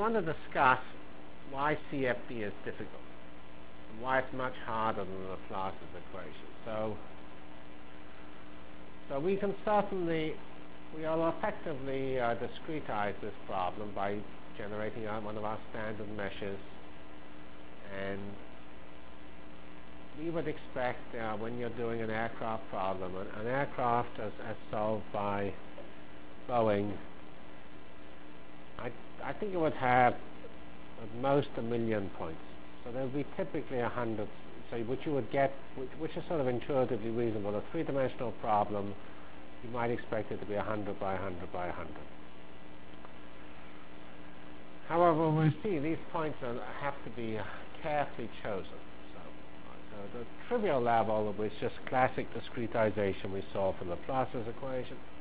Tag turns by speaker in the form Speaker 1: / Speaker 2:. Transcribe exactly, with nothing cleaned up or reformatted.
Speaker 1: want to discuss why C F D is difficult and why it's much harder than the Laplace's equation. So, so we can certainly, we will effectively uh, discretize this problem by generating out one of our standard meshes, and we would expect uh, when you're doing an aircraft problem, an, an aircraft as, as solved by Boeing, I, I think it would have at most a million points. So there would be typically a hundred, so which you would get, which, which is sort of intuitively reasonable. A three-dimensional problem, you might expect it to be a hundred by a hundred by a hundred. However, we see these points are, have to be uh, carefully chosen. So, so the trivial level, which is just classic discretization we saw from Laplace's equation.